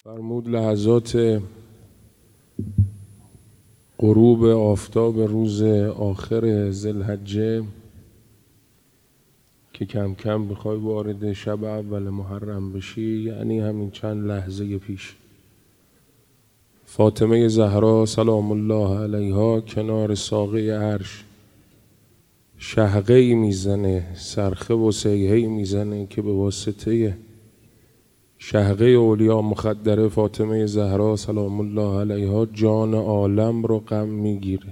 فرمود لحظات غروب آفتاب روز آخر ذوالحجه که کم کم میخوای وارد شب اول محرم بشی، یعنی همین چند لحظه پیش فاطمه زهرا سلام الله علیها کنار ساقه عرش شهقه‌ای میزنه، صرخه و صیحه‌ای میزنه که به واسطه شهقه اولیا مخدره فاطمه زهرا سلام الله علیها جان عالم رو غم میگیره.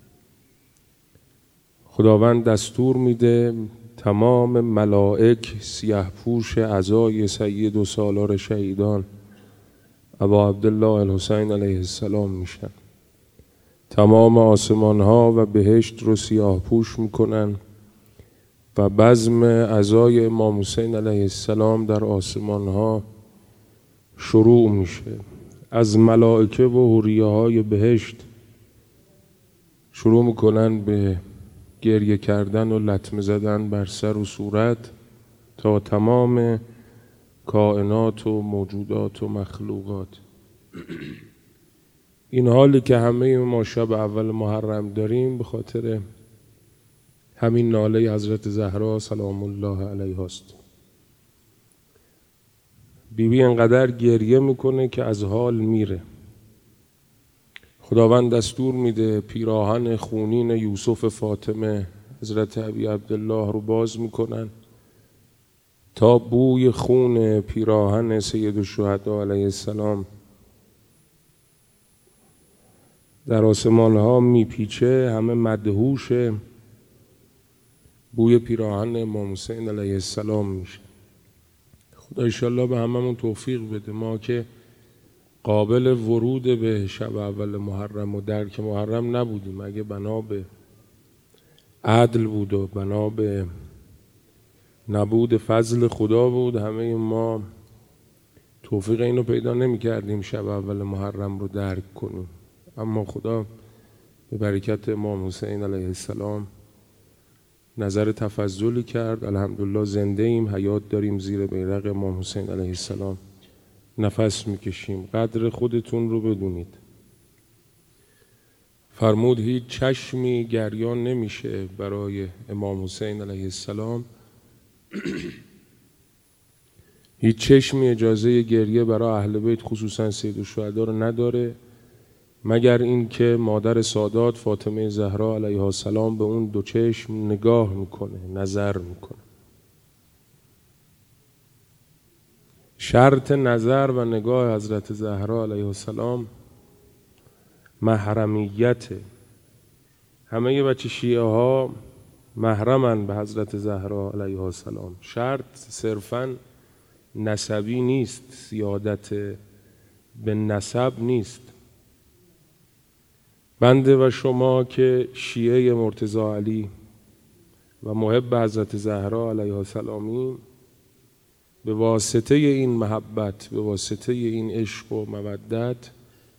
خداوند دستور میده تمام ملائک سیاه پوش عزای سید و سالار شهیدان ابا عبدالله الحسین علیه السلام میشن. تمام آسمان ها و بهشت رو سیاه پوش میکنن و بزم عزای امام حسین علیه السلام در آسمان ها شروع میشه. از ملائکه و حوریه های بهشت شروع میکنن به گریه کردن و لطمه زدن بر سر و صورت تا تمام کائنات و موجودات و مخلوقات. این حالی که همه ما شب اول محرم داریم به خاطر همین ناله حضرت زهرا سلام الله علیها است. بیبی انقدر گریه میکنه که از حال میره. خداوند دستور میده پیراهن خونین یوسف فاطمه حضرت ابی عبدالله رو باز میکنن تا بوی خون پیراهن سید الشهدا علیه السلام در آسمان ها میپیچه. همه مدهوش بوی پیراهن امام حسین علیه السلام میشه. خدا انشالله به هممون توفیق بده، ما که قابل ورود به شب اول محرم و درک محرم نبودیم. اگه بنا به عدل بود و بنا به نبود فضل خدا بود همه ما توفیق اینو پیدا نمی کردیم شب اول محرم رو درک کنیم. اما خدا به برکت امام حسین علیه السلام نظر تفضلی کرد. الحمدلله زنده ایم، حیات داریم، زیر بیرق امام حسین علیه السلام نفس میکشیم. قدر خودتون رو بدونید. فرمود هیچ چشمی گریان نمیشه برای امام حسین علیه السلام، هیچ چشمی اجازه گریه برای اهل بیت خصوصا سید الشهدا رو نداره مگر اینکه مادر سادات فاطمه زهرا علیها السلام به اون دو چشم نگاه میکنه، نظر میکنه. شرط نظر و نگاه حضرت زهرا علیها السلام محرمیته. همه بچه شیعه ها محرمن به حضرت زهرا علیها السلام. شرط صرفاً نسبی نیست، سیادت به نسب نیست. بنده و شما که شیعه مرتضی علی و محب حضرت زهرا علیها السلامی به واسطه این محبت، به واسطه این عشق و مودت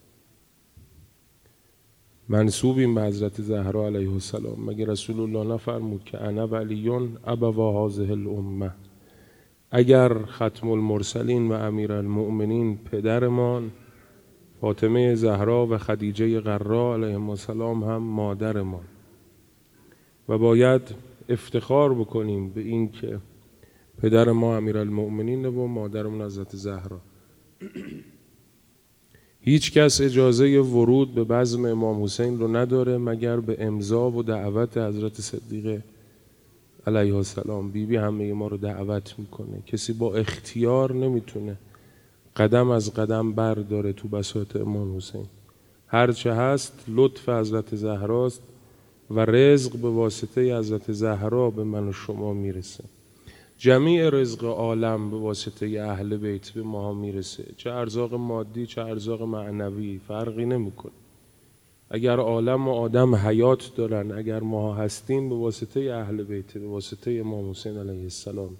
منسوبیم به حضرت زهرا علیها السلام. مگر رسول الله نفرمود که انا ولیون ابوا هذه الامه؟ اگر ختم المرسلین و امیرالمؤمنین پدرمان فاطمه زهرا و خدیجه غرا علیهم السلام هم مادرمان و باید افتخار بکنیم به این که پدر ما امیرالمؤمنین و مادرمون حضرت زهرا. هیچ کس اجازه ورود به بزم امام حسین رو نداره مگر به امضا و دعوت حضرت صدیقه علیه السلام. بیبی همه ما رو دعوت میکنه. کسی با اختیار نمیتونه قدم از قدم برداره تو بساط امام حسین. هرچه هست لطف حضرت زهراست و رزق به واسطه حضرت زهرا به من و شما میرسه. جمیع رزق عالم به واسطه اهل بیت به ما میرسه، چه ارزاق مادی چه ارزاق معنوی فرقی نمیکنه. اگر عالم و آدم حیات دارن، اگر ما هستیم به واسطه اهل بیت، به واسطه امام حسین علیه السلام.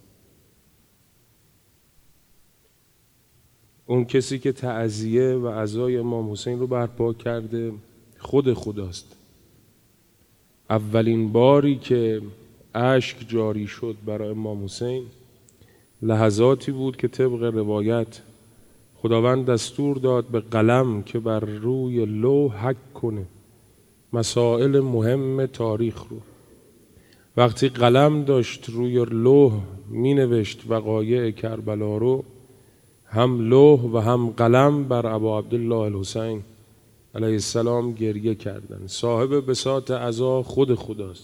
اون کسی که تعزیه و عزای امام حسین رو برپا کرده خود خداست. اولین باری که اشک جاری شد برای امام حسین لحظاتی بود که طبق روایت خداوند دستور داد به قلم که بر روی لوح حک کنه مسائل مهم تاریخ رو. وقتی قلم داشت روی لوح می نوشت وقایع کربلا رو، هم لوح و هم قلم بر ابا عبدالله الحسین علیه السلام گریه کردند. صاحب بساط عزا خود خداست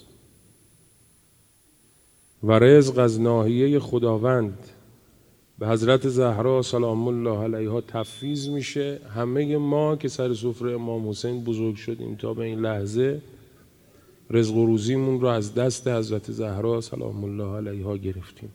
و رزق از ناحیه خداوند به حضرت زهرا سلام الله علیها تفویض میشه. همه ما که سر سفره امام حسین بزرگ شدیم تا به این لحظه رزق و روزیمون رو از دست حضرت زهرا سلام الله علیها گرفتیم.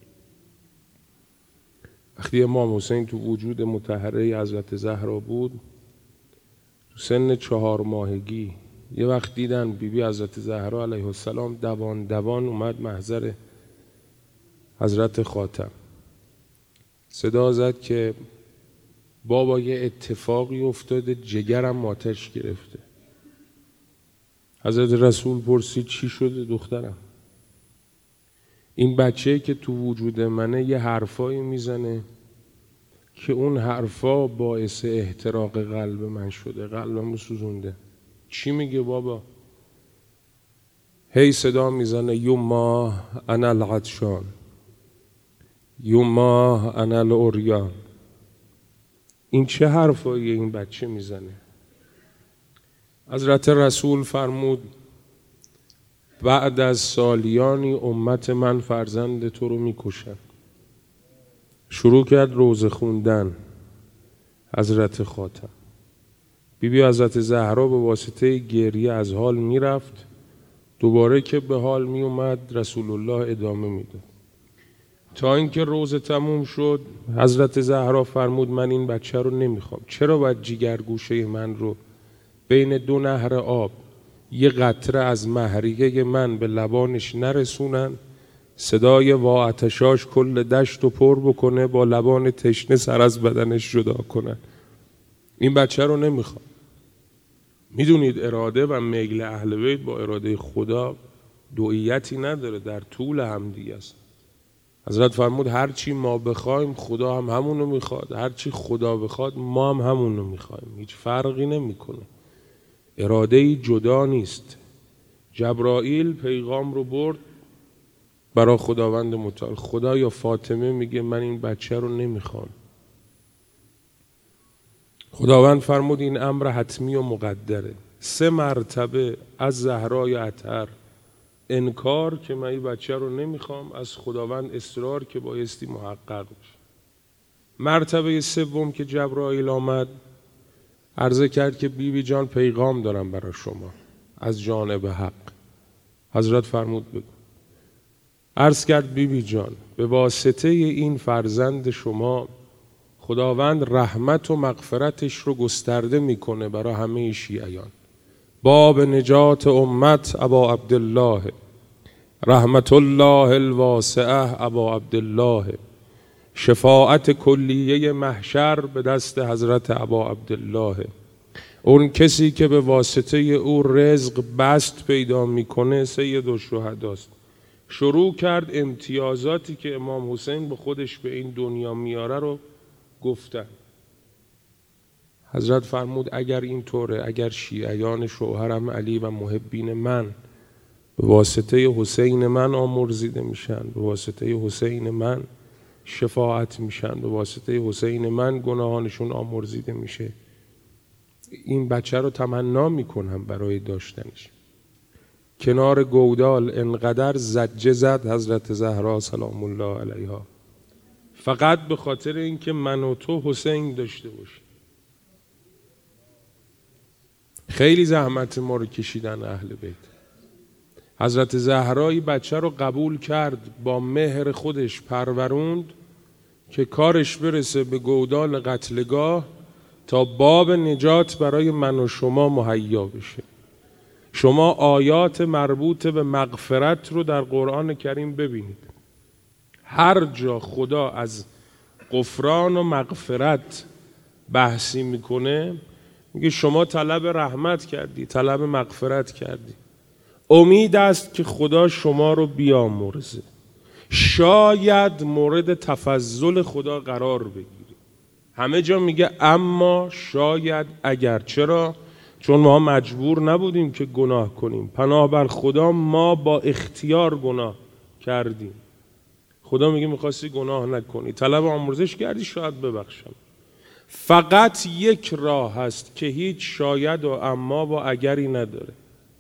وقتی امام حسین تو وجود مطهره حضرت زهرا بود، تو سن 4 ماهگی، یه وقت دیدن بیبی حضرت زهرا علیه السلام دوان اومد محضر حضرت خاتم. صدا زد که بابا یه اتفاقی افتاده، جگرم آتش گرفته. حضرت رسول پرسید چی شده دخترم؟ این بچه که تو وجود منه یه حرفایی میزنه که اون حرفا باعث احتراق قلب من شده، قلبمو سوزونده. چی میگه بابا؟ هی صدا میزنه یوما انا العطشان، یوما انا العریان. این چه حرفایی این بچه میزنه؟ حضرت رسول فرمود بعد از سالیانی امت من فرزند تو رو میکشن. شروع کرد روزه خوندن حضرت خاتم. بیبی حضرت زهرا به واسطه گریه از حال میرفت، دوباره که به حال می اومد رسول الله ادامه میداد تا اینکه روزه تموم شد. حضرت زهرا فرمود من این بچه رو نمیخوام. چرا باید جیگرگوشه من رو بین 2 نهر آب یه قطره از مهریه من به لبانش نرسونن، صدای واعتشاش کل دشت رو پر بکنه، با لبان تشنه سر از بدنش جدا کنن؟ این بچه رو نمیخوام. میدونید اراده و میل اهل بیت با اراده خدا دوئیتی نداره، در طول همدیگه است. حضرت فرمود هرچی ما بخوایم خدا هم همونو میخواد، هرچی خدا بخواد ما هم همونو میخوایم. هیچ فرقی نمیکنه، اراده ای جدا نیست. جبرائیل پیغام رو برد برای خداوند متعال. خدا یا فاطمه میگه من این بچه رو نمیخوام. خداوند فرمود این امر حتمی و مقدره. 3 مرتبه از زهرای اطهر انکار که من این بچه رو نمیخوام، از خداوند اصرار که بایستی محقق بشه. مرتبه 3 که جبرائیل آمد عرضه کرد که بیبی جان پیغام دارم برای شما از جانب حق. حضرت فرمود بگو. عرض کرد بیبی جان به واسطه این فرزند شما خداوند رحمت و مغفرتش رو گسترده میکنه برای همه شیعیان. باب نجات امت ابا عبدالله، رحمت الله الواسعه ابا عبدالله، شفاعت کلیه محشر به دست حضرت ابا عبدالله. اون کسی که به واسطه او رزق بست پیدا میکنه سید الشهداست. شروع کرد امتیازاتی که امام حسین به خودش به این دنیا میاره رو گفتن. حضرت فرمود اگر این طوره، اگر شیعیان شوهرم علی و محبین من به واسطه حسین من آمرزیده میشن، به واسطه حسین من شفاعت میشن، به واسطه حسین من گناهانشون آمرزیده میشه، این بچه رو تمنا میکنم برای داشتنش. کنار گودال انقدر زجه زد حضرت زهرا سلام الله علیها، فقط به خاطر اینکه من و تو حسین داشته باشیم. خیلی زحمت ما رو کشیدن اهل بیت. حضرت زهرا بچه رو قبول کرد، با مهر خودش پروروند که کارش برسه به گودال قتلگاه تا باب نجات برای من و شما مهیا بشه. شما آیات مربوط به مغفرت رو در قرآن کریم ببینید. هر جا خدا از غفران و مغفرت بحثی میکنه میگه شما طلب رحمت کردی، طلب مغفرت کردی، امید است که خدا شما رو بیامرزه، شاید مورد تفضل خدا قرار بگیری. همه جا میگه اما، شاید، اگر. چرا؟ چون ما مجبور نبودیم که گناه کنیم. پناه بر خدا ما با اختیار گناه کردیم. خدا میگه میخواستی گناه نکنی، طلب آمرزش کردی، شاید ببخشم. فقط یک راه هست که هیچ شاید و اما و اگری نداره.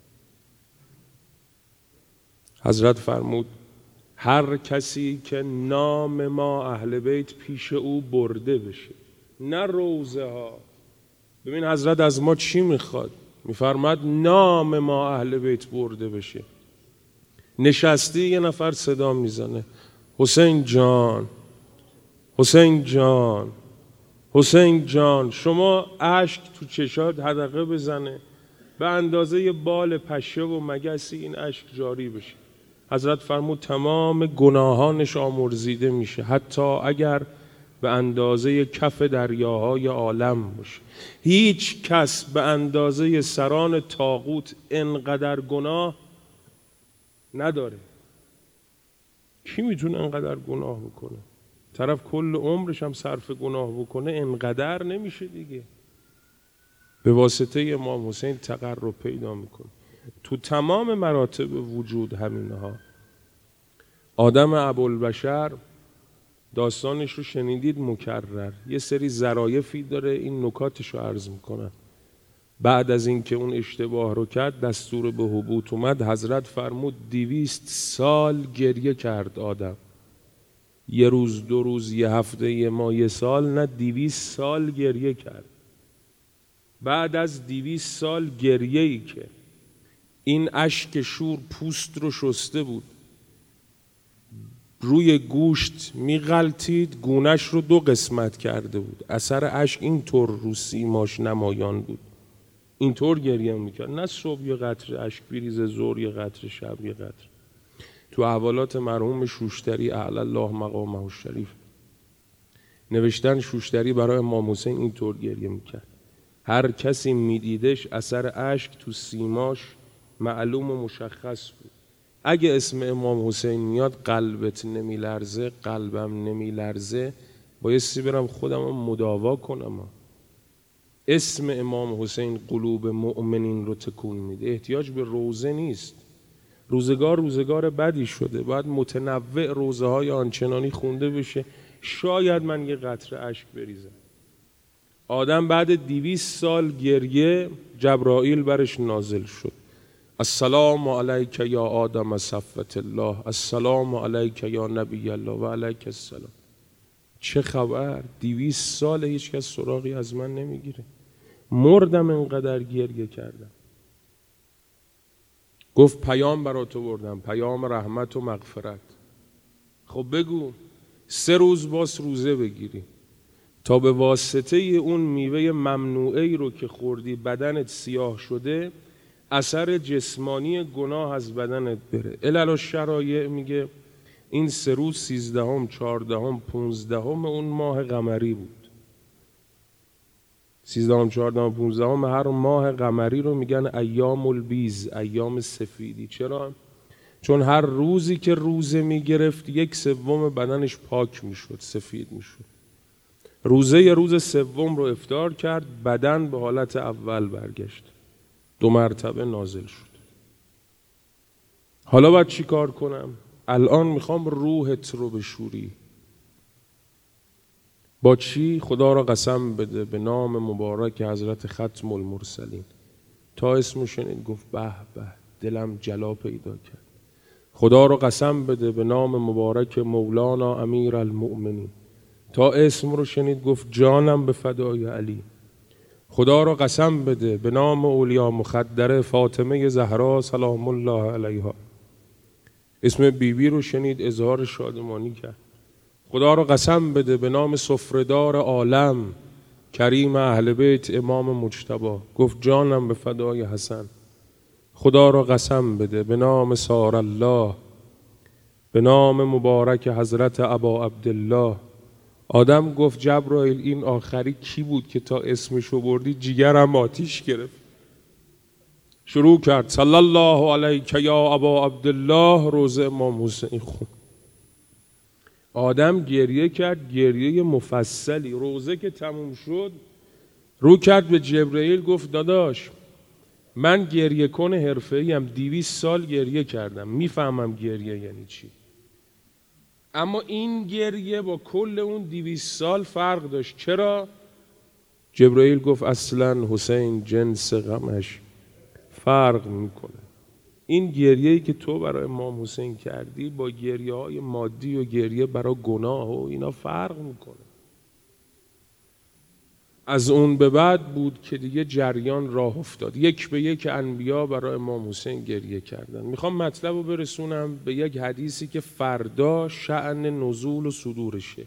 حضرت فرمود هر کسی که نام ما اهل بیت پیش او برده بشه، نه روزه ها. ببین حضرت از ما چی میخواد؟ میفرماد نام ما اهل بیت برده بشه. نشستی یه نفر صدا میزنه حسین جان، حسین جان، حسین جان، شما اشک تو چشات حدقه بزنه، به اندازه بال پشه و مگسی این اشک جاری بشه. حضرت فرمود تمام گناهانش آمرزیده میشه، حتی اگر به اندازه کف دریاهای عالم باشه. هیچ کس به اندازه سران طاغوت انقدر گناه نداره. کی میتونه انقدر گناه بکنه؟ طرف کل عمرش هم صرف گناه بکنه انقدر نمیشه دیگه. به واسطه امام حسین تقرب پیدا میکنه. تو تمام مراتب وجود همینه ها. آدم ابوالبشر داستانش رو شنیدید مکرر. یه سری ظرایفی داره، این نکاتش رو عرض میکنن. بعد از اینکه اون اشتباه رو کرد دستور به هبوط اومد. حضرت فرمود 200 سال گریه کرد آدم. یه روز، 2 روز، یه هفته، یه ماه، یه سال نه، 200 سال گریه کرد. بعد از 200 سال گریه‌ای که این اشک شور پوست رو شسته بود، روی گوشت میغلطید، گونش رو 2 قسمت کرده بود، اثر اشک اینطور رو سیماش نمایان بود. اینطور گریه میکرد، نه صبح یه قطره اشک بریزه، ظهر یه قطره، شب یه قطره. تو احوالات مرحوم شوشتری اعلی الله مقامه الشریف نوشتن شوشتری برای امام حسین اینطور گریه میکرد. هر کسی میدیدش اثر اشک تو سیماش معلوم و مشخص بود. اگه اسم امام حسین میاد قلبت نمیلرزه، قلبم نمیلرزه، بایستی برم خودم مداوا کنم. اسم امام حسین قلوب مؤمنین رو تکون میده. احتیاج به روزه نیست. روزگار بدی شده، باید متنوع روزه های آنچنانی خونده بشه شاید من یه قطره اشک بریزم. آدم بعد 200 سال گریه جبرائیل برش نازل شد. السلام علیک یا آدم صفوت الله، السلام علیک یا نبی الله و علیک السلام. چه خبر؟ 200 سال هیچ کس سراغی از من نمیگیره. مردم انقدر گریه کردم. گفت پیام برات بردم، پیام رحمت و مغفرت. خب بگو 3 روز باز روزه بگیری تا به واسطه اون میوه ممنوعه رو که خوردی بدنت سیاه شده، اثر جسمانی گناه از بدنت بره. علالشرایع میگه این 3 روز 13ام، 14ام، 15ام اون ماه قمری بود. 13ام، 14ام، 15ام هر ماه قمری رو میگن ایام البیض، ایام سفیدی. چرا؟ چون هر روزی که روزه میگرفت 1/3 بدنش پاک میشد، سفید میشد. روزه روز 3 رو افطار کرد، بدن به حالت اول برگشت، 2 مرتبه نازل شد. حالا باید چی کار کنم؟ الان میخوام روحت رو بشوری. با چی؟ خدا را قسم بده به نام مبارک حضرت ختم المرسلین. تا اسمو شنید گفت به به، دلم جلا پیدا کرد. خدا را قسم بده به نام مبارک مولانا امیر المؤمنین. تا اسم رو شنید گفت جانم به فدای علی. خدا را قسم بده به نام اولیا مخدره فاطمه زهرا سلام الله علیها. اسم بیبی رو شنید اظهار شادمانی کرد. خدا را قسم بده به نام سفره‌دار عالم کریم اهل بیت امام مجتبی. گفت جانم به فدای حسن. خدا را قسم بده به نام سار الله، به نام مبارک حضرت ابا عبدالله. آدم گفت جبرائیل این آخری کی بود که تا اسمشو بردی جیگرم آتیش گرفت. شروع کرد صلی الله علیک یا ابا عبدالله، روز امام حسین خون. آدم گریه کرد، گریه مفصلی. روزه که تموم شد رو کرد به جبرئیل، گفت داداش من گریه کن حرفه‌ایم، 200 سال گریه کردم، میفهمم گریه یعنی چی، اما این گریه با کل اون 200 سال فرق داشت. چرا؟ جبرئیل گفت اصلا حسین جنس غمش فرق میکنه. این گریه‌ای که تو برای امام حسین کردی با گریه‌های مادی و گریه برای گناه و اینا فرق میکنه. از اون به بعد بود که دیگه جریان راه افتاد. یک به یک انبیا برای امام حسین گریه کردن. میخوام مطلب رو برسونم به یک حدیثی که فردا شأن نزول و صدورشه.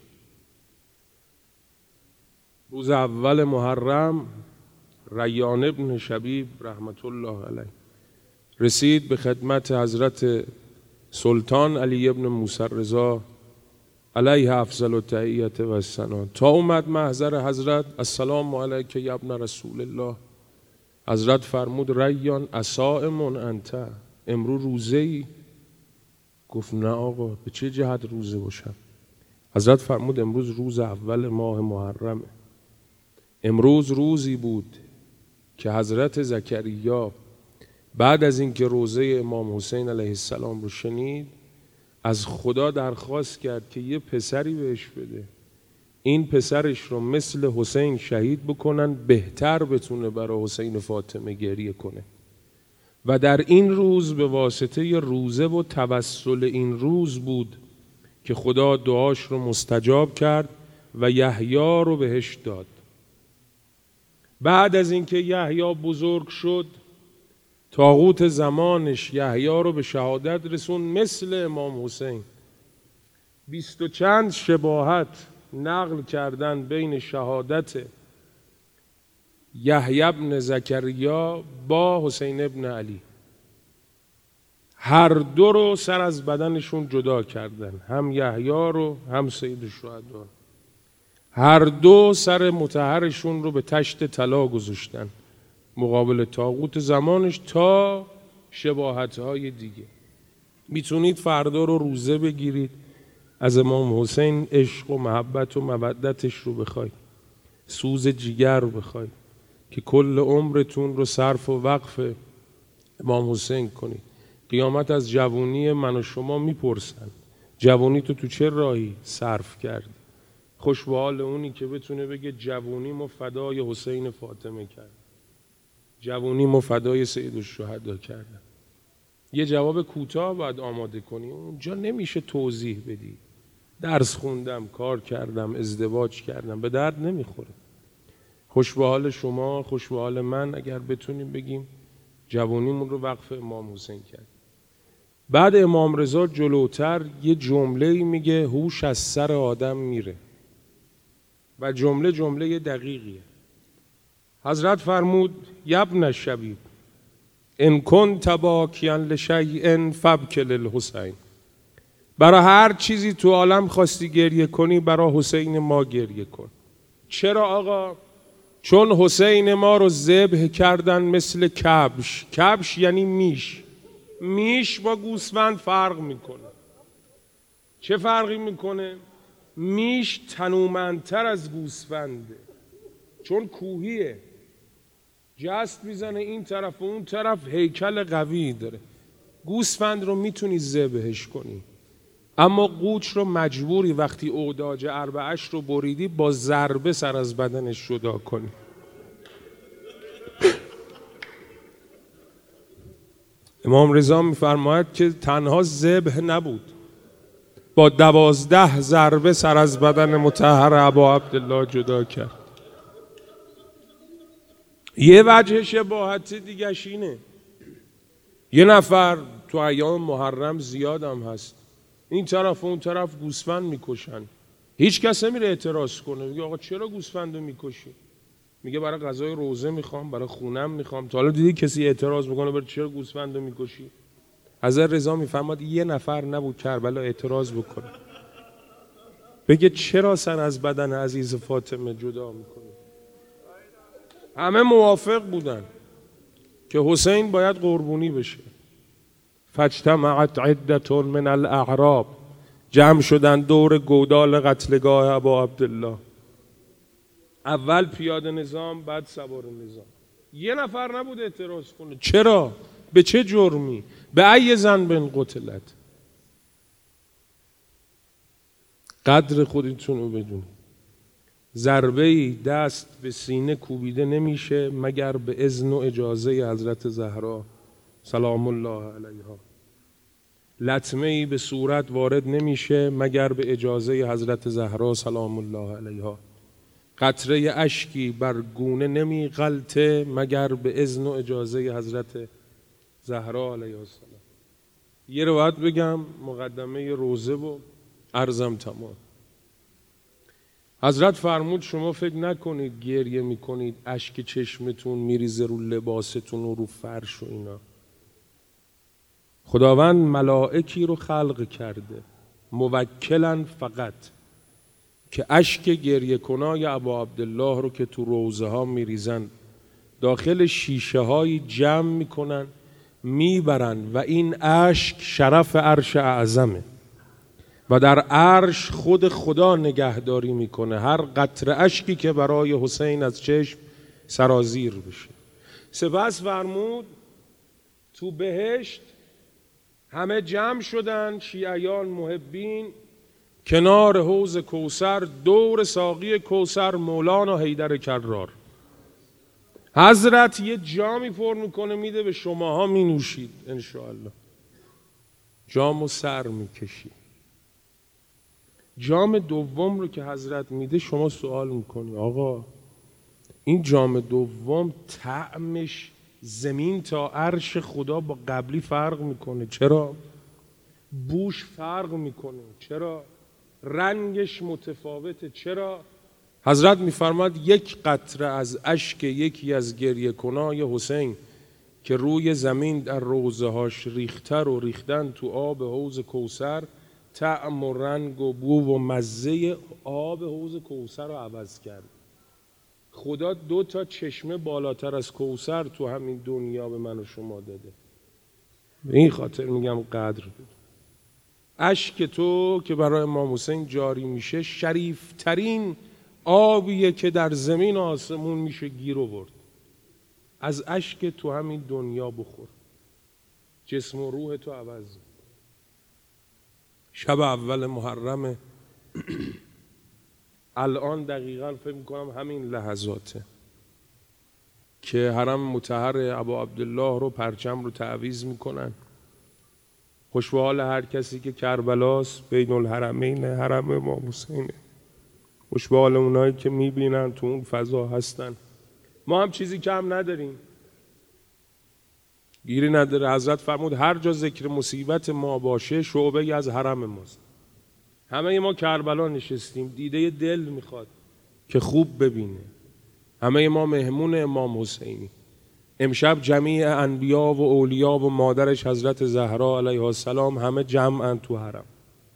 روز اول محرم ریان ابن شبیب رحمت الله علیه رسید به خدمت حضرت سلطان علی ابن موسی رضا علیه افضل التحیة و الثنا. تا اومد محضر حضرت، السلام علیک یا ابن رسول الله. حضرت فرمود ریان اصائم انت، امرو روزه ای؟ گفت نه آقا، به چه جهت روزه باشم؟ حضرت فرمود امروز روز اول ماه محرمه. امروز روزی بود که حضرت زکریا بعد از اینکه روزه امام حسین علیه السلام رو شنید از خدا درخواست کرد که یه پسری بهش بده، این پسرش رو مثل حسین شهید بکنن، بهتر بتونه برای حسین فاطمه گریه کنه. و در این روز به واسطه روزه و توسل این روز بود که خدا دعاش رو مستجاب کرد و یحیی رو بهش داد. بعد از اینکه یحیی بزرگ شد، طاغوت زمانش یحیی رو به شهادت رسون مثل امام حسین. 20 و چند شباهت نقل کردن بین شهادت یحیی ابن زکریا با حسین ابن علی. هر دو رو سر از بدنشون جدا کردن، هم یحیی رو هم سید الشهدا. هر دو سر مطهرشون رو به تشت طلا گذاشتن مقابل طاغوت زمانش تا شباهت‌های دیگه. میتونید فردا رو روزه بگیرید، از امام حسین عشق و محبت و مودتش رو بخواید، سوز جیگر رو بخواید که کل عمرتون رو صرف و وقف امام حسین کنید. قیامت از جوونی من و شما میپرسن جوونی تو چه راهی صرف کردی؟ خوش به حال اونی که بتونه بگه جوونی ما فدای حسین فاطمه کرد، جوونی ما فدای سید الشهدا کردن. یه جواب کوتاه باید آماده کنی، اونجا نمیشه توضیح بدی. درس خوندم، کار کردم، ازدواج کردم، به درد نمیخوره. خوش به حال شما، خوش به حال من اگر بتونیم بگیم جوونیمون رو وقف امام حسین کرد. بعد امام رضا جلوتر یه جمله میگه هوش از سر آدم میره و جمله دقیقیه. حضرت فرمود یبن شبیب ان کنت باکیا لشیء فابک للحسین. برای هر چیزی تو عالم خواستی گریه کنی، برای حسین ما گریه کن. چرا آقا؟ چون حسین ما رو ذبح کردن مثل کبش. کبش یعنی میش. میش با گوسفند فرق میکنه. چه فرقی میکنه؟ میش تنومندتر از گوسفنده، چون کوهیه، جست میزنه این طرف و اون طرف، هیکل قوی داره. گوسفند رو میتونی ذبحش کنی، اما قوچ رو مجبوری وقتی اوداج اربعش رو بریدی با ضربه سر از بدنش جدا کنی. امام رضا میفرماید که تنها ذبح نبود، با 12 ضربه سر از بدن مطهر ابا عبدالله جدا کرد. یه وجه شباهت دیگه‌ش اینه، یه نفر تو ایام محرم زیادم هست، این طرف و اون طرف گوسفند میکشن، هیچ کس نمیره اعتراض کنه، میگه آقا چرا گوسفندو میکشی؟ میگه برای غذای روزه میخوام، برای خونم میخوام. تا حالا دیدی کسی اعتراض میکنه برای چرا گوسفندو میکشی؟ حضرت رضا میفرماد یه نفر نبود کربلا اعتراض بکنه، بگه چرا سر از بدن عزیز فاطمه جدا میکنه؟ همه موافق بودن که حسین باید قربونی بشه. فاجتمعت عدة من الاعراب، جمع شدن دور گودال قتلگاه ابا عبدالله. اول پیاده نظام، بعد سوار نظام. یه نفر نبود اعتراض کنه. چرا؟ به چه جرمی؟ به ای ذنب قتلت. قدر خودتون رو بدونید. ضربه‌ای دست به سینه کوبیده نمیشه مگر به اذن و اجازه حضرت زهرا سلام الله علیها. لطمه‌ای به صورت وارد نمیشه مگر به اجازه حضرت زهرا سلام الله علیها. قطره اشکی بر گونه نمیغلطه مگر به اذن و اجازه حضرت زهرا علیها السلام. یه روایت بگم مقدمه روزه و عرضم تمام. حضرت فرمود شما فکر نکنید گریه میکنید اشک چشمتون میریزه رو لباستون و رو فرش و اینا. خداوند ملائکی رو خلق کرده موکلن فقط که اشک گریه کنای ابا عبدالله رو که تو روزه ها میریزن داخل شیشه های جمع میکنن میبرن و این اشک شرف عرش اعظمه و در عرش خود خدا نگهداری میکنه هر قطره اشکی که برای حسین از چشم سرازیر بشه. سپس فرمود تو بهشت همه جمع شدن شیعیان محبین کنار حوض کوثر دور ساقی کوثر مولانا حیدر کرار. حضرت یه جامی پر میکنه میده به شماها می نوشید انشاءالله. جامو سر میکشی. جام دوم رو که حضرت میده شما سوال میکنی آقا این جام دوم طعمش زمین تا عرش خدا با قبلی فرق میکنه. چرا؟ بوش فرق میکنه. چرا؟ رنگش متفاوته. چرا؟ حضرت میفرماد یک قطره از اشک یکی از گریه کنای حسین که روی زمین در روزه هاش ریختر و ریختن تو آب حوض کوثر طعم و رنگ و بو و مزه آب حوض کوثر رو عوض کرد. خدا 2 تا چشمه بالاتر از کوثر تو همین دنیا به من و شما داده. به این خاطر میگم قدر بود. اشک تو که برای امام حسین جاری میشه شریفترین آبیه که در زمین و آسمون میشه گیر آورد. از اشک تو همین دنیا بخور جسم و روح تو عوض. شب اول محرم الان دقیقاً فکر میکنم همین لحظاته که حرم مطهر ابا عبدالله رو پرچم رو تعویض میکنن. خوش به حال هر کسی که کربلاست بین الحرمین حرم امام حسینه. خوش به حال اونایی که میبینن تو اون فضا هستن. ما هم چیزی کم نداریم گیری نداره. حضرت فرمود هر جا ذکر مصیبت ما باشه شعبه از حرم ماست. همه ما کربلا نشستیم دیده دل میخواد که خوب ببینه. همه ما مهمون امام حسینی. امشب جمیع انبیا و اولیا و مادرش حضرت زهرا علیها السلام همه جمعن تو حرم.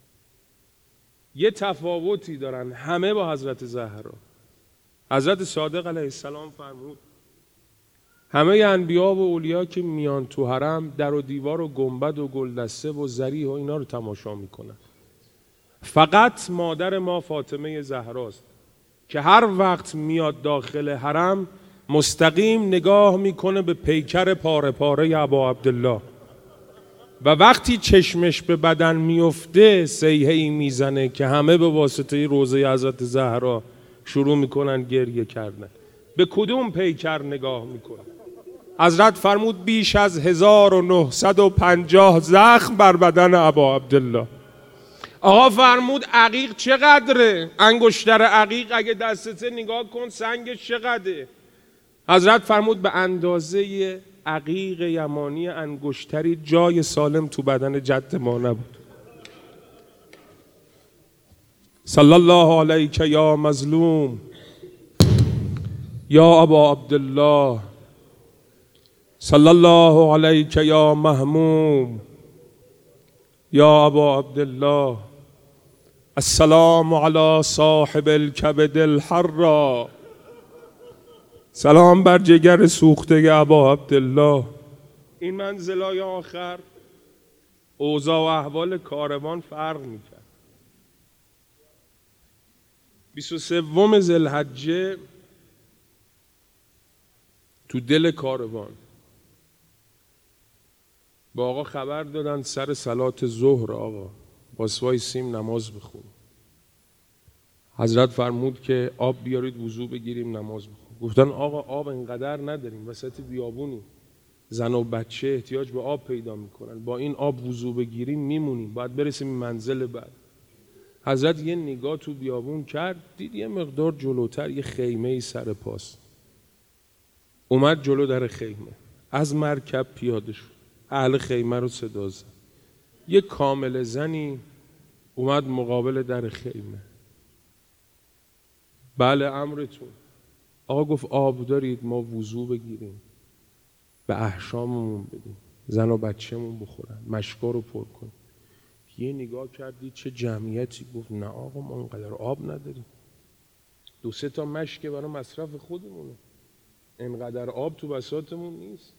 یه تفاوتی دارن همه با حضرت زهرا. حضرت صادق علیه السلام فرمود همه انبیا و اولیا که میان تو حرم در و دیوار و گنبد و گلدسته و ذریح و اینا رو تماشا میکنن. فقط مادر ما فاطمه زهراست که هر وقت میاد داخل حرم مستقیم نگاه میکنه به پیکر پاره پاره ابا عبدالله و وقتی چشمش به بدن میفته صیحه‌ای میزنه که همه به واسطه روضه حضرت زهرا شروع میکنن گریه کردن. به کدوم پیکر نگاه میکنه؟ حضرت فرمود بیش از 1950 زخم بر بدن ابا عبدالله. آقا فرمود عقیق چقدره؟ انگشتر عقیق اگه دستته نگاه کن سنگش چقدره؟ حضرت فرمود به اندازه عقیق یمانی انگشتری جای سالم تو بدن جد ما نبود. صلی الله علیک یا مظلوم یا ابا عبدالله، صلی الله علیک یا محموم یا ابا عبدالله. السلام علی صاحب الکبد الحرا. سلام بر جگر سوخته ابا عبدالله. این منزلای آخر اوضاع و احوال کاروان فرق میکرد. 23 ذوالحجه تو دل کاروان با آقا خبر دادن سر صلات ظهر آقا واسوای سیم نماز بخون. حضرت فرمود که آب بیارید وضو بگیریم نماز بخون. گفتن آقا آب اینقدر نداریم، وسط بیابونی، زن و بچه احتیاج به آب پیدا میکنن، با این آب وضو بگیریم میمونیم، باید برسیم منزل بعد. حضرت یه نگاه تو بیابون کرد، دید یه مقدار جلوتر یه خیمه سر پاست. اومد جلو در خیمه، از مرکب پیاده شد، اهل خیمه رو صدا زد. یه کامل زنی اومد مقابل در خیمه. بله امرتون. آقا گفت آب دارید ما وضو بگیریم، به احشاممون بدیم، زن و بچه‌مون بخورن، مشکا رو پر کنیم. یه نگاه کردید چه جمعیتی. گفت نه آقا ما اینقدر آب نداریم، 2-3 تا مشکه برای مصرف خودمونه، اینقدر آب تو بساطمون نیست.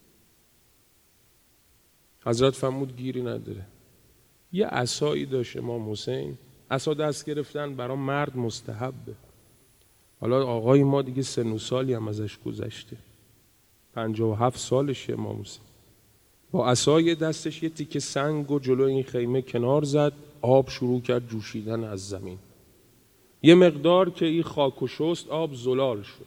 حضرت فرمود گیری نداره. یه عصایی داشت امام حسین، عصا دست گرفتن برای مرد مستحبه. حالا آقای ما دیگه سن و سالی هم ازش گذشته، 57 سالشه امام حسین. با عصای دستش یه تیکه سنگ و جلو این خیمه کنار زد، آب شروع کرد جوشیدن از زمین. یه مقدار که این خاک و شست آب زلال شد.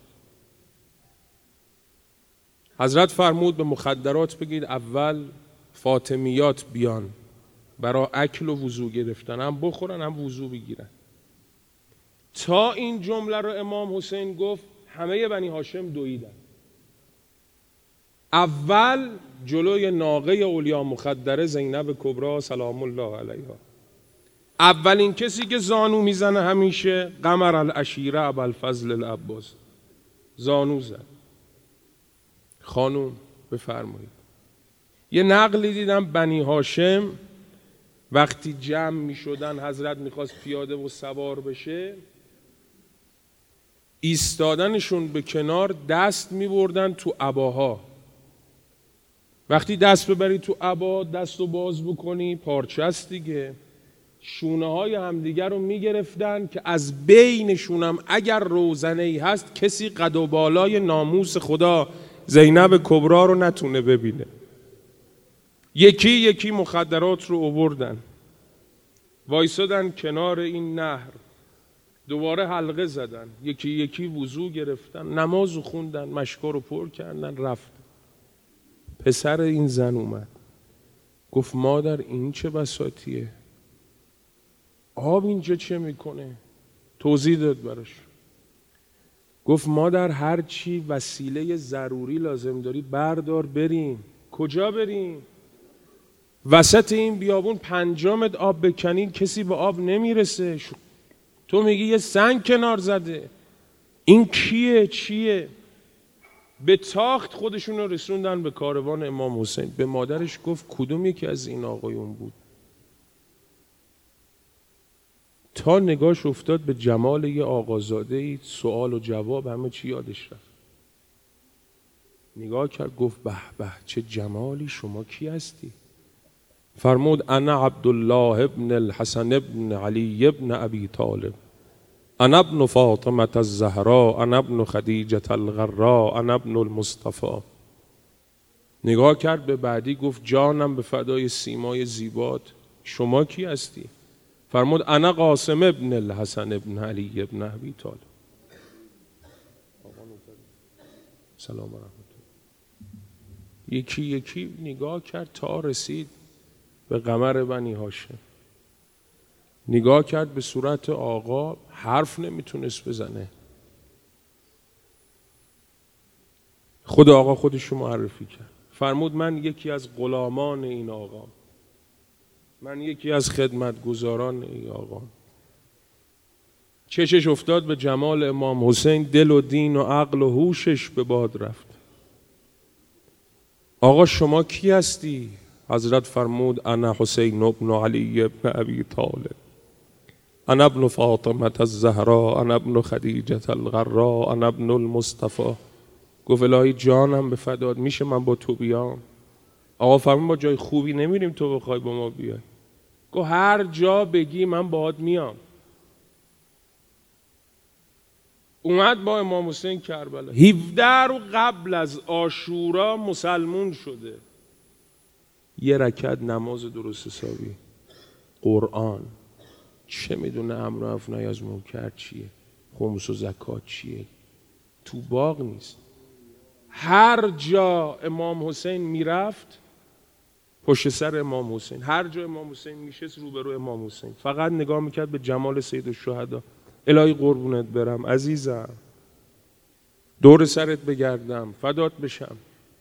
حضرت فرمود به مخدرات بگید اول فاطمیات بیان برای اکل و وضو گرفتن، هم بخورن هم وضو بگیرن. تا این جمله رو امام حسین گفت همه بنی هاشم دویدن. اول جلوی ناقه اولیا مخدره زینب کبرا سلام الله علیها، اولین کسی که زانو میزنه همیشه قمر العشیره ابوالفضل العباس زانو زد. خانوم بفرمایید. یه نقلی دیدم بنی هاشم وقتی جمع می شدن حضرت میخواست پیاده و سوار بشه، ایستادنشون به کنار دست می بردن تو عباها. وقتی دست ببری تو عبا دست رو باز بکنی پارچه است دیگه، شونه های همدیگر رو می گرفتن که از بینشونم اگر روزنه ای هست کسی قد و بالای ناموس خدا زینب کبرا رو نتونه ببینه. یکی یکی مخدرات رو آوردن، وایسادن کنار این نهر، دوباره حلقه زدن، یکی یکی وضو گرفتن، نماز خوندن، مشکا رو پر کردن، رفتن. پسر این زن اومد گفت مادر این چه بساطیه؟ آب اینجا چه میکنه؟ توضیح داد براش. گفت مادر هر چی وسیله ضروری لازم داری بردار بریم. کجا بریم؟ وسط این بیابون 5 متر آب بکنین کسی به آب نمیرسه. تو میگی یه سنگ کنار زده. این کیه؟ چیه؟ به تاخت خودشون رو رسوندن به کاروان امام حسین. به مادرش گفت کدوم یکی از این آقایون بود؟ تا نگاش افتاد به جمال یه آقازاده، سوال و جواب همه چی یادش رفت. نگاه کرد گفت به به چه جمالی، شما کی هستی؟ فرمود انا عبدالله ابن الحسن ابن علی ابن ابی طالب، انا ابن فاطمه الزهراء، انا ابن خدیجه الغراء، انا ابن المصطفى. نگاه کرد به بعدی گفت جانم به فدای سیمای زیبات، شما کی هستی؟ فرمود انا قاسم ابن الحسن ابن علی ابن ابی طالب. سلام و رحمت الله. یکی یکی نگاه کرد تا رسید به قمر بنی هاشم. نگاه کرد به صورت آقا، حرف نمیتونست بزنه. خود آقا خودش رو معرفی کرد. فرمود من یکی از غلامان این آقا، من یکی از خدمتگزاران این آقا. چشش افتاد به جمال امام حسین، دل و دین و عقل و هوشش به باد رفت. آقا شما کی هستی؟ حضرت فرمود انا حسین ابن علی ابن ابی طالب، انا ابن فاطمه الزهراء، انا ابن خدیجه الغراء، انا ابن المصطفى. گفت الهی جانم به فدات، میشه من با تو بیام؟ آقا فرمود ما جای خوبی نمیریم تو بخوای با ما بیای. گفت هر جا بگی من باهات میام. اومد با امام حسین کربلا. 17 رو قبل از عاشورا مسلمون شده. یه رکعت نماز درست حسابی، قرآن، چه میدونه امر معروف نهی از منکر چیه، خمس و زکات چیه، تو باغ نیست. هر جا امام حسین میرفت پشت سر امام حسین، هر جا امام حسین میشست روبرو امام حسین، فقط نگاه میکرد به جمال سید الشهدا. الهی قربونت برم عزیزم، دور سرت بگردم، فدات بشم.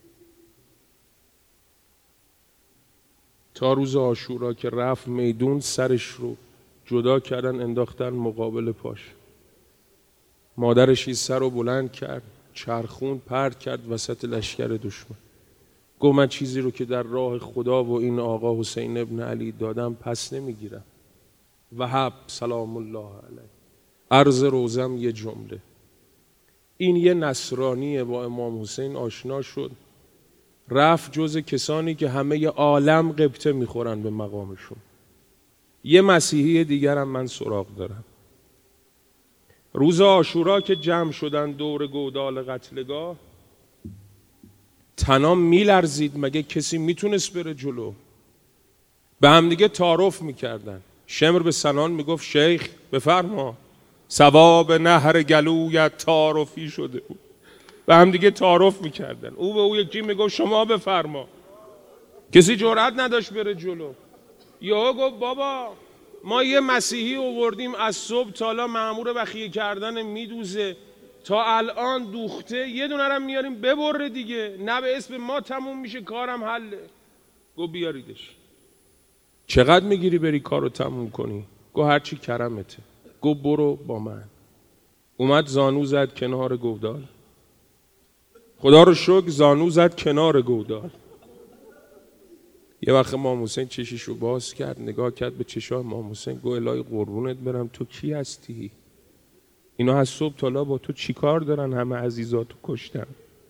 تا روز عاشورا که رفت میدون، سرش رو جدا کردن انداختن مقابل پاش. مادرش این سر رو بلند کرد، چرخون، پرت کرد وسط لشکر دشمن. گفت من چیزی رو که در راه خدا و این آقا حسین ابن علی دادم پس نمیگیرم. وهب سلام الله علیه، عرض روزم یه جمله. این یه نصرانیه، با امام حسین آشنا شد، رفت جز کسانی که همه عالم غبطه میخورن به مقامشون. یه مسیحی دیگرم من سراغ دارم. روز عاشورا که جمع شدن دور گودال قتلگاه، تنام میلرزید، مگه کسی میتونست بره جلو؟ به هم دیگه تعارف میکردن. شمر به سنان میگفت شیخ بفرما، ثواب نهر گلویت تعارفی شده بود. به هم دیگه تعارف میکردن. او به او یکی میگفت شما بفرما. کسی جرئت نداشت بره جلو. یا گفت بابا ما یه مسیحی آوردیم از صبح تا حالا مأمور بخیه کردن میدوزه، تا الان دوخته، یه دونه رو میاریم ببره دیگه، نه به اسم ما تموم میشه کارم حله. گفت بیاریدش. چقدر میگیری بری کارو تموم کنی؟ گفت هرچی کرمته. گفت برو با من. اومد زانو زد کنار گودال. خدا رو شکر زانو زد کنار گودال. یه وقت امام حسین چشش رو باز کرد، نگاه کرد به چشای امام حسین، گفت الهی قربونت برم تو کی هستی؟ اینا از صبح تا حالا با تو چی کار دارن؟ همه عزیزاتو کشتن،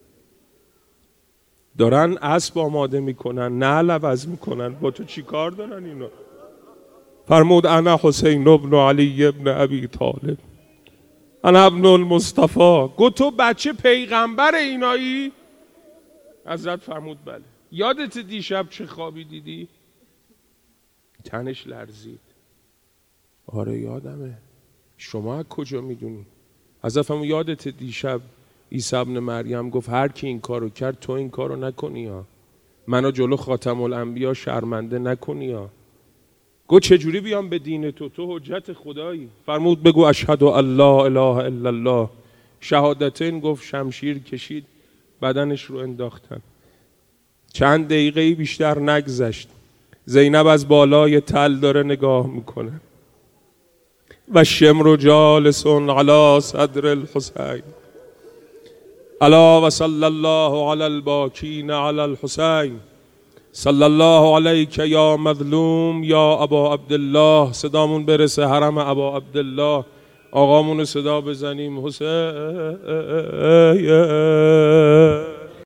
دارن اسب آماده میکنن، نعل عوض میکنن، با تو چی کار دارن اینا؟ فرمود انا حسین ابن علی ابن ابی طالب، انا ابن المصطفى. گفت تو بچه پیغمبر اینایی؟ حضرت فرمود بله. یادت دیشب چه خوابی دیدی؟ تنش لرزید. آره یادمه. شما از کجا میدونی؟ حضرت فرمود یادت دیشب عیسی ابن مریم گفت هر کی این کارو کرد تو این کارو نکنی ها، منو جلو خاتم الانبیا شرمنده نکنی ها. گفت چجوری بیام به دین تو حجت خدایی؟ فرمود بگو اشهد ان لا اله الا الله. شهادتین گفت، شمشیر کشید، بدنش رو انداختن. چند دقیقه بیشتر نگذشت، زینب از بالای تل داره نگاه میکنه و شمر جالس علی صدر الحسین، الا و صلی الله علی الباکین علی الحسین، صلی الله علیک یا مظلوم یا ابا عبدالله. صدامون برسه حرم ابا عبدالله، آقامون صدا بزنیم حسین.